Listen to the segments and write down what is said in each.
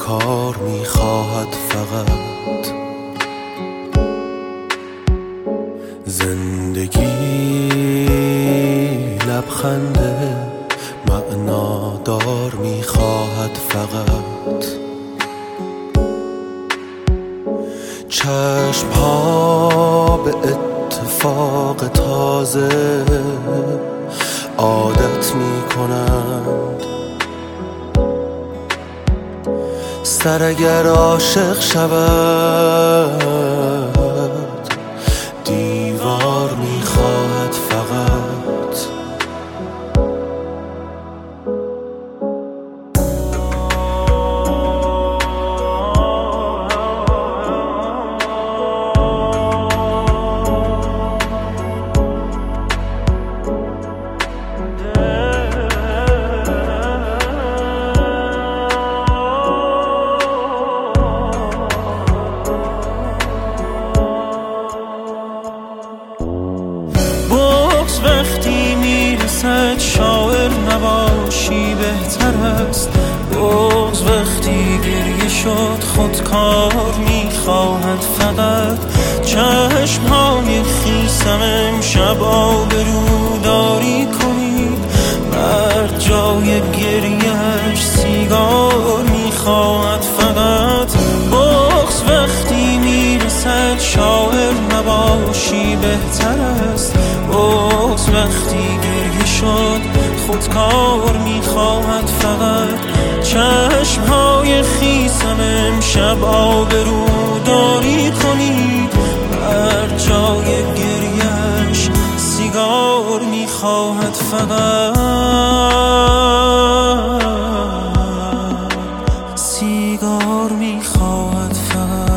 کار میخواهد فقط. زندگی لبخنده معنادار میخواهد فقط. چشم ها به اتفاق تازه عادت میکنند. سر اگر عاشق شود دیوار میخواهد فقط. وقتی میرسد شاعر نباشی بهتر است. بغض وقتی گریه شد خودکار میخواهد فقط. چشمهای خیسم امشب آبروداری کنید. مرد جای گریهش سیگار میخواهد فقط. بغض وقتی میرسد شاعر نباشی بهتر است. بغض وقتی گریه شد خودکار میخواهد فقط. چشمهای خیسم امشب آبروداری کنید. بر جای گریهش سیگار میخواهد فقط. سیگار میخواهد فقط.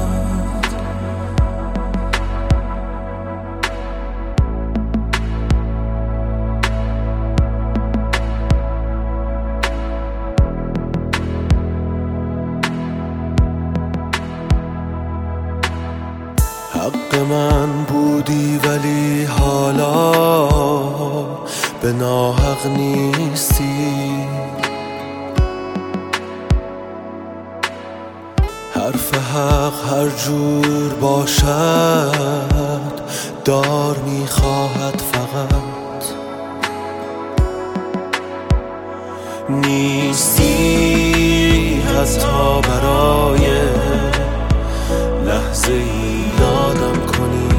حق من بودی ولی حالا به ناحق نیستی. حرف حق هر جور باشد دار میخواهد فقط. نیستی حتی برای لحظه ای یادم کنی.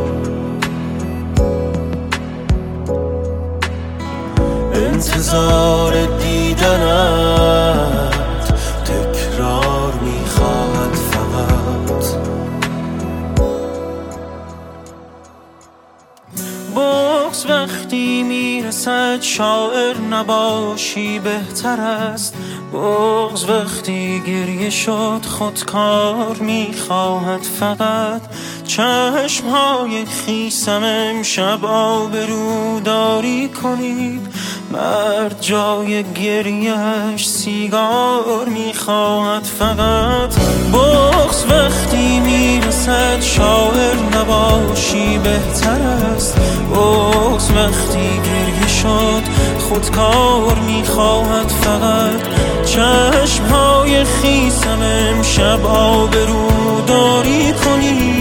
انتظار دیدنت تکرار میخواهد فقط. بغض وقتی میرسد شاعر نباشی بهتر است. بغض وقتی گریه شد خودکار میخواهد فقط. چشمهای خیسم امشب آبروداری کنید. مرد جای گریهش سیگار میخواهد فقط. بغض وقتی میرسد شاعر نباشی بهتر است. بغض وقتی گریه شد خودکار میخواهد فقط. چشمهای خیسم امشب آبروداری کنید.